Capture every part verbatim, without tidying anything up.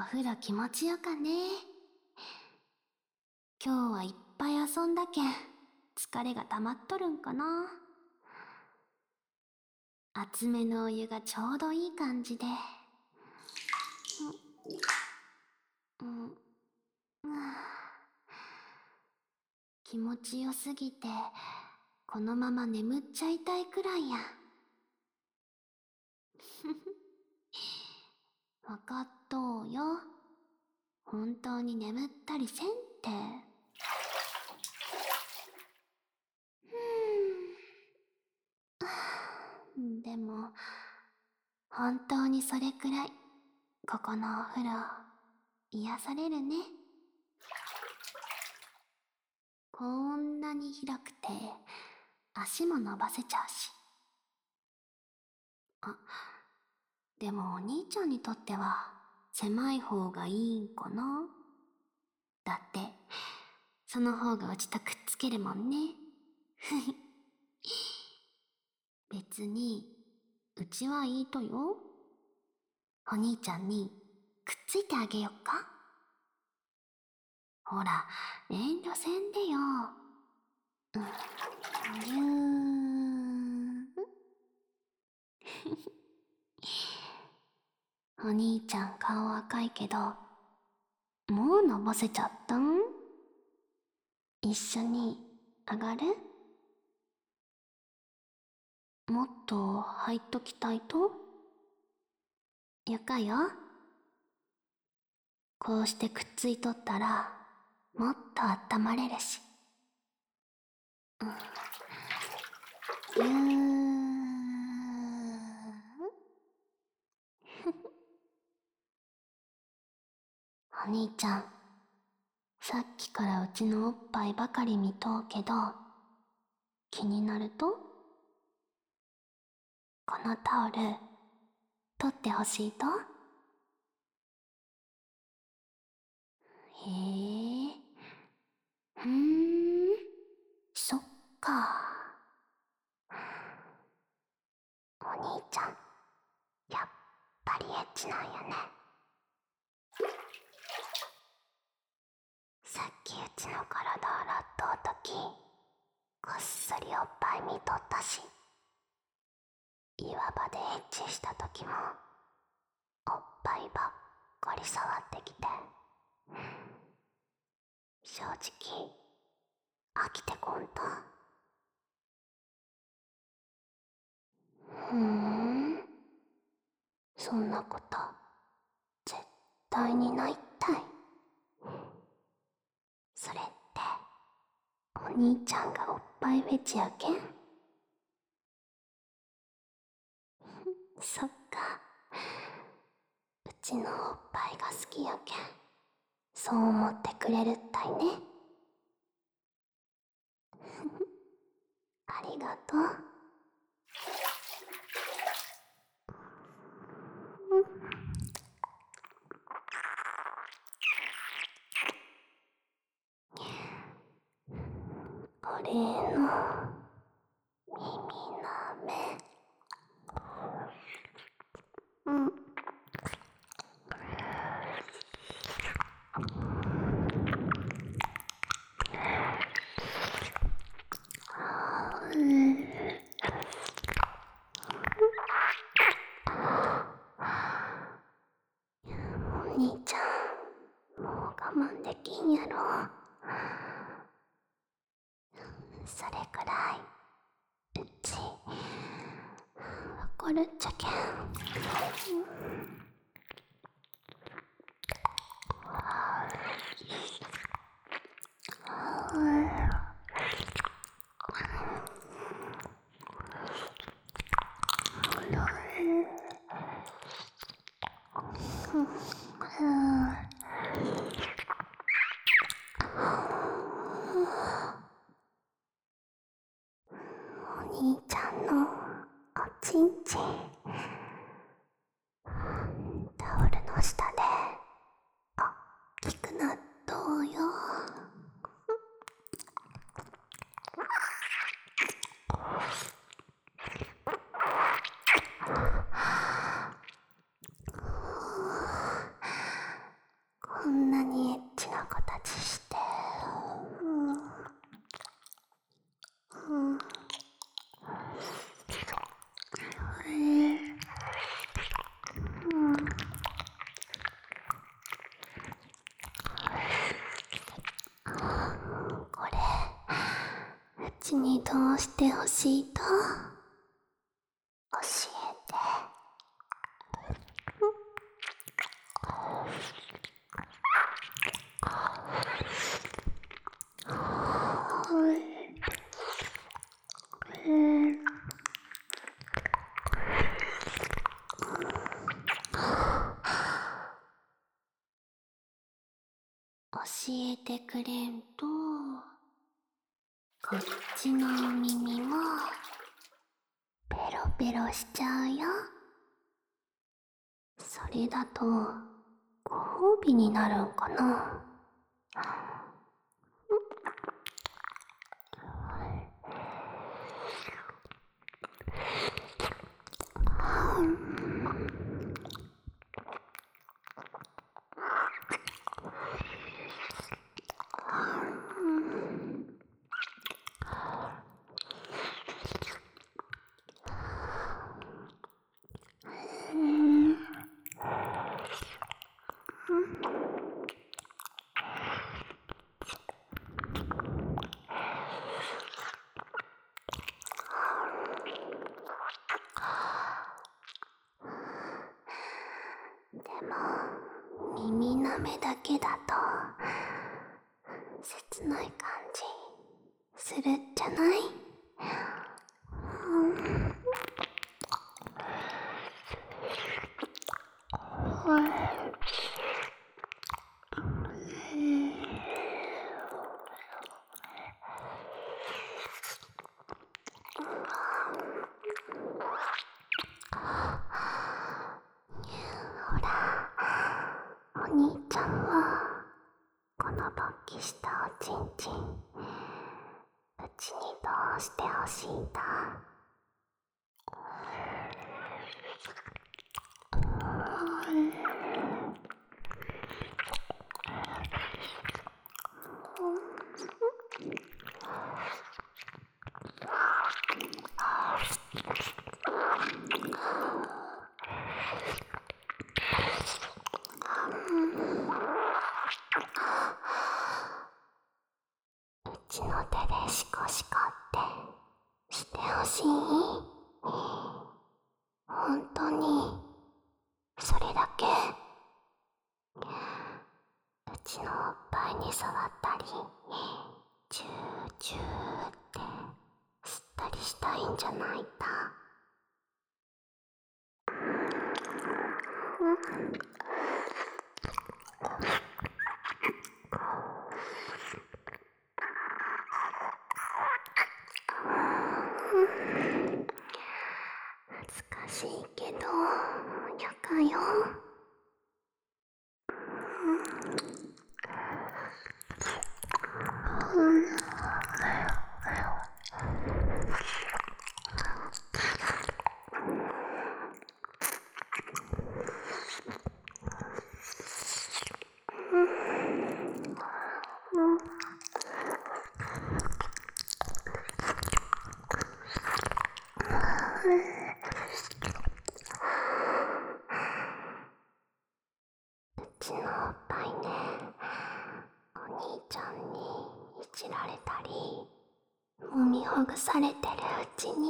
風呂気持ちよかね。今日はいっぱい遊んだけん疲れが溜まっとるんかな。熱めのお湯がちょうどいい感じで、うん、うん、気持ちよすぎてこのまま眠っちゃいたいくらいや。わかっとうよ。本当に眠ったりせんって。でも本当にそれくらいここのお風呂癒されるね。こんなに広くて足も伸ばせちゃうし。あ、でもお兄ちゃんにとっては狭い方がいいんかな。だってその方がうちとくっつけるもんね。別にうちはいいとよ。お兄ちゃんにくっついてあげよっか。ほら遠慮せんでよ。うん、ぎゅーん。お兄ちゃん顔赤いけどもうのぼせちゃったん？一緒に上がる？もっと入っときたいと？ゆかよ。こうしてくっついとったらもっとあったまれるし。うん、ぎゅーん。お兄ちゃん、さっきからうちのおっぱいばかり見とうけど気になると？このタオル取ってほしいと？へえ、ふーん、そっか。お兄ちゃんやっぱりエッチなんやね。さっきうちの体洗っとうときこっそりおっぱい見とったし、岩場でエッチしたときもおっぱいばっかり触ってきて、正直飽きてこんと。ふーん、そんなこと絶対にないったい。それってお兄ちゃんがおっぱいフェチやけん？そっか、うちのおっぱいが好きやけんそう思ってくれるったいね。ありがとう。お礼の耳なめ。うん。お兄ちゃんもう我慢できんやろ。それくらいうちわかるっちゃけん。お兄ちゃんのおちんちんタオルの下でおっきくなっとうよ。 をしてほしいと教えて。教えてくれんとこっちのお耳もペロペロしちゃうよ。それだとご褒美になるんかな。でも耳なめだけだと切ない感じするんじゃない？ほら、お兄ちゃんはこの勃起したおちんちんうちにどうしてほしいんだ？うちの手でシコシコってしてほしい？本当にそれだけ？うちのおっぱいに触ったりチューチューって吸ったりしたいんじゃないんだ。恥ずかしいけどやかよ。うちのおっぱいね、お兄ちゃんにいじられたり揉みほぐされてるうちに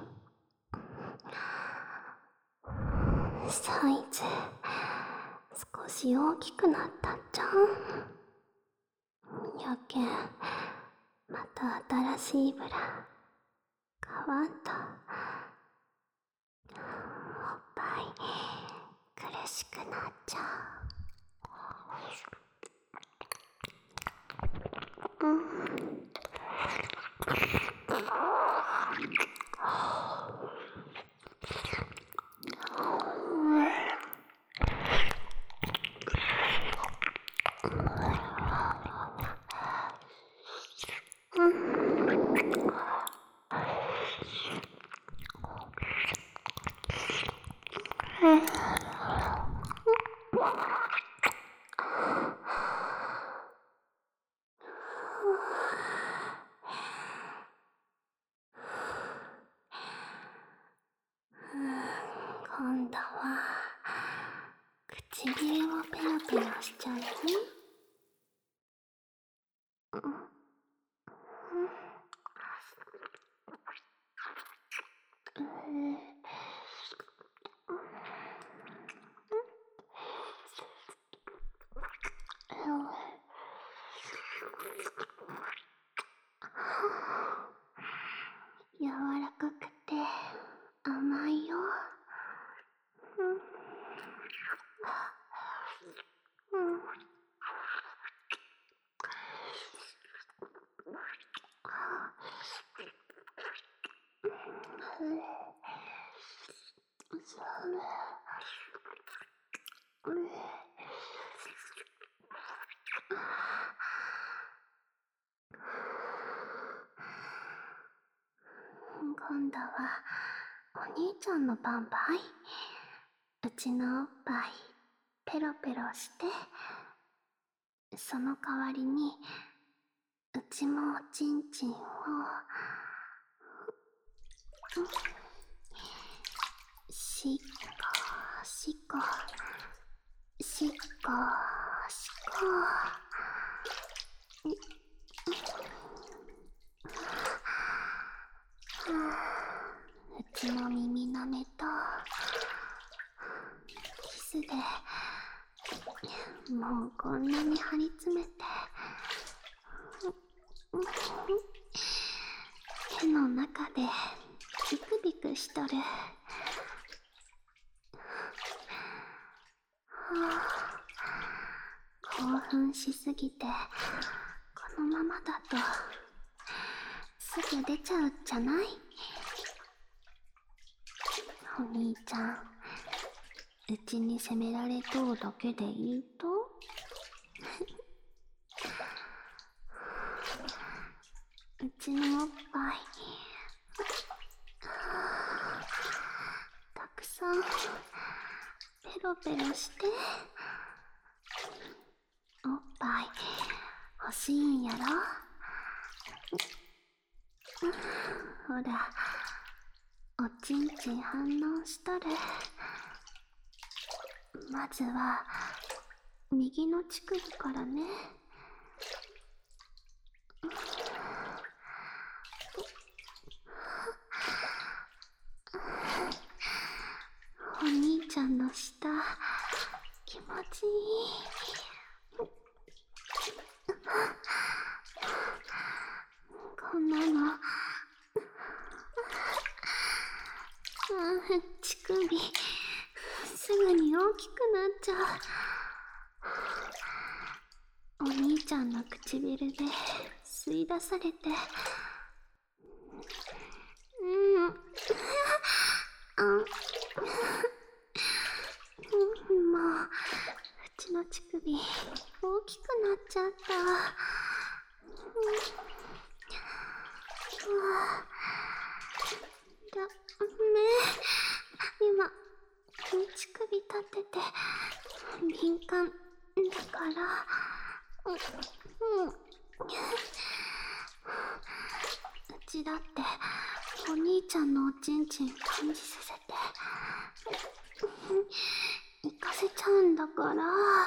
サイズ少し大きくなったじゃん。やけんまた新しいブラ買わんと。おっぱい苦しくなっちゃう。今度は唇をペロペロしちゃうね。 柔らかくて甘いよ。うん。今度はお兄ちゃんの番ばい。うちのおっぱいペロペロして、その代わりにうちもおちんちんをしっこしっこしっこしっこ。うちの耳なめとキスでもうこんなに張り詰めて、手の中でビクビクしとる。興奮しすぎてこのままだとすぐ出ちゃうじゃない。お兄ちゃん、うちに責められとうだけでいいとうちのおっぱいたくさんペロペロして、おっぱい欲しいんやろ。ほら、おちんちん反応しとる。まずは右の乳首からね。お兄ちゃんの舌気持ちいい。こんなの乳首すぐに大きくなっちゃう。お兄ちゃんの唇で吸い出されて、うんあもううちの乳首大きくなっちゃった。うんだめ今乳首立てて敏感だからうんうんうちだってお兄ちゃんのおちんちん感じさせて行かせちゃうんだから。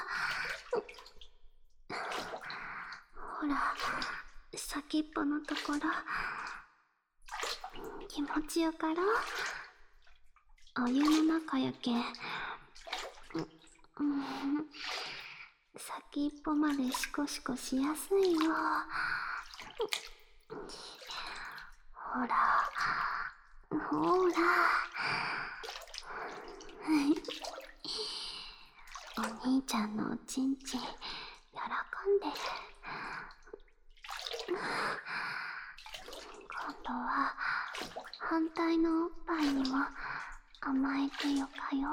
ほら、先っぽのところ気持ちよかろ。お湯の中やけん、うん、先っぽまでシコシコしやすいよ。ほらほらお兄ちゃんのおちんちん喜んでる。今度は反対のおっぱいにも甘えてよかよ。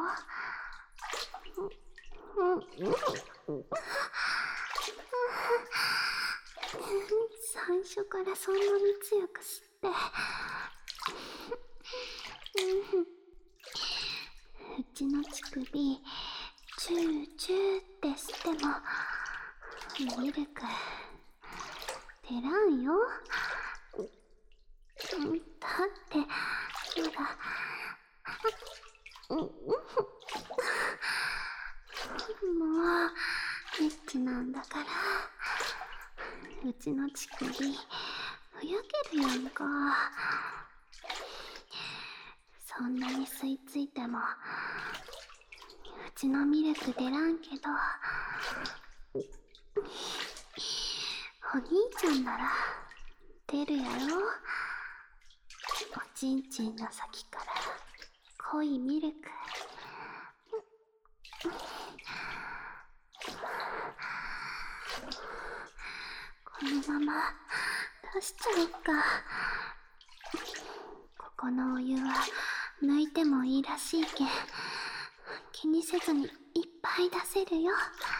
最初からそんなに強く吸ってうちの乳首チューチューって吸ってもミルク出らんよ。だってほらもうエッチなんだから、うちの乳首ふやけるやんか。 そんなに吸い付いてもうちのミルク出らんけど、お兄ちゃんなら出るやろ。おちんちんの先から濃いミルク。このまま出しちゃおうか。ここのお湯は抜いてもいいらしいけん、気にせずにいっぱい出せるよ。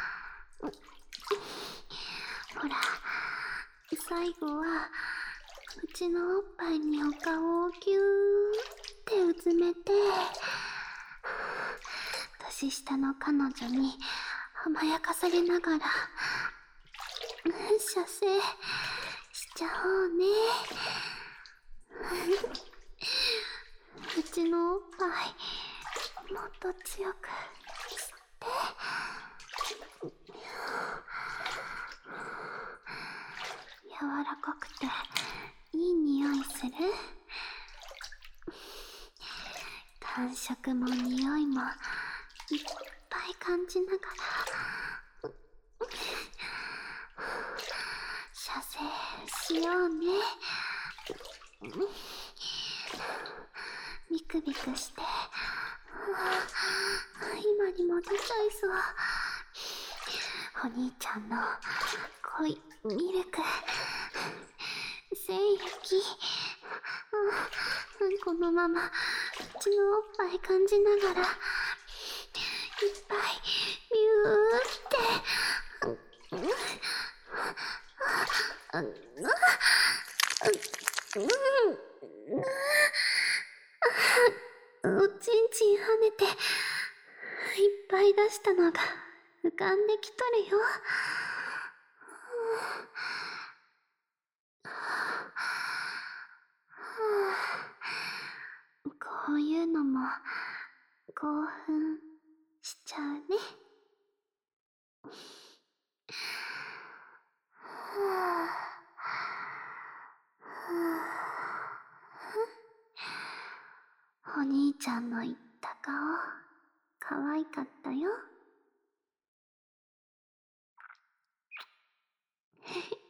ほら、最後はうちのおっぱいにお顔をギューってうずめて、年下の彼女に甘やかされながら射精しちゃおうね。うちのおっぱいもっと強く吸って。柔らかくていい匂いする。感触も匂いもいっぱい感じながら射精しようね。ビクビクして、今にも出ちゃいそう。お兄ちゃんの濃いミルク、精液、うん、このままうちのおっぱい感じながらいっぱいビューって、うんうん、おちんちん跳ねていっぱい出したのが浮かんできとるよ。こういうのも興奮しちゃうね。お兄ちゃんの言った顔、可愛かったよ。